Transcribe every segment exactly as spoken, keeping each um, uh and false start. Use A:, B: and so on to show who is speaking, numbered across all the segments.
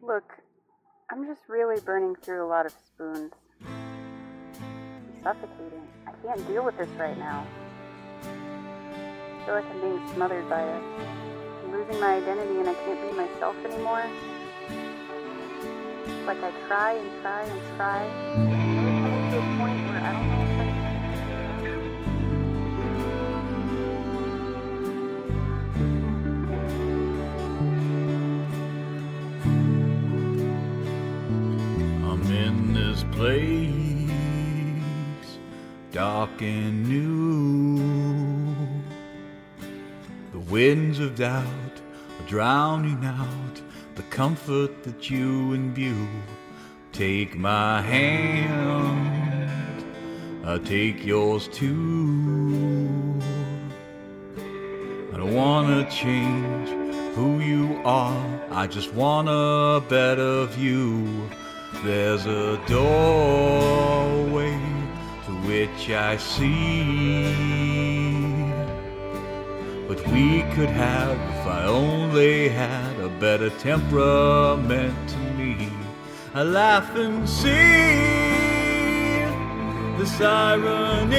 A: Look, I'm just really burning through a lot of spoons. I'm suffocating. I can't deal with this right now. I feel like I'm being smothered by it. I'm losing my identity and I can't be myself anymore. It's like I try and try and try. And I'm coming to a point where I don't know if I
B: place, dark and new. The winds of doubt are drowning out the comfort that you imbue. Take my hand, I'll take yours too. I don't wanna change who you are, I just want a better view. There's a doorway to which I see what we could have if I only had a better temperament to me. I laugh and see this irony.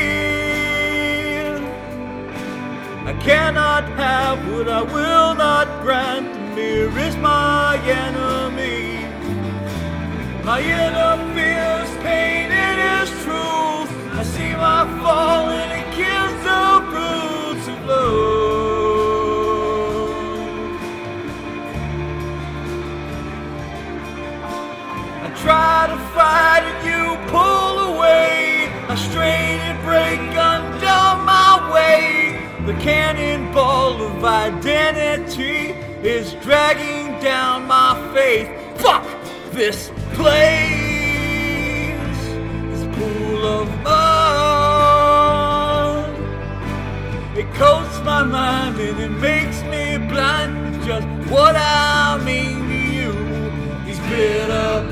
B: I cannot have what I will not grant. The mirror is my enemy. My inner fears, pain, it is truth. I see my fall and it kills the roots of love. I try to fight and you pull away. I strain and break under my weight. The cannonball of identity is dragging down my faith. Fuck this place, this pool of mud. It coats my mind and it makes me blind. It's just what I mean to you. These bitter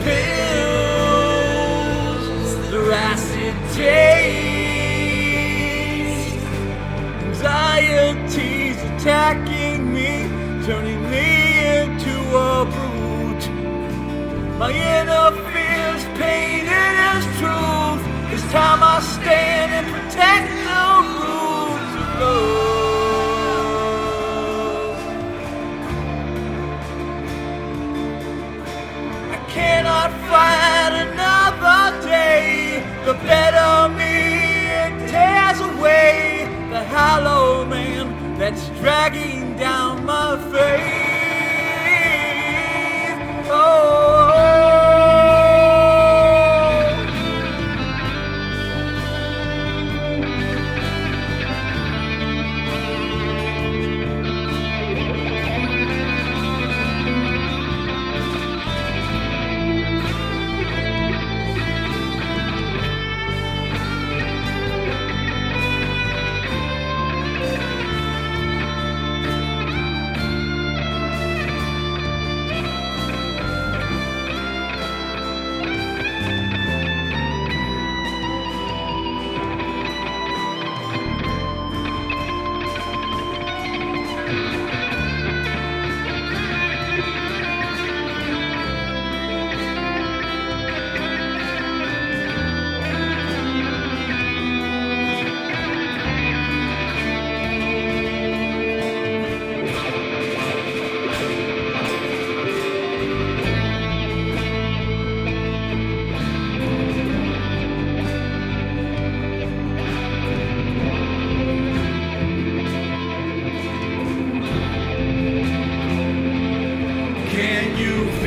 B: pills, their acid taste. Anxiety's attacking me, turning me into a brute. My inner fears, pain, it is truth. It's time I stand and protect the roots of love. I cannot fight another day. The better me, it tears away the hollow man that's dragging down my faith. Oh. Can you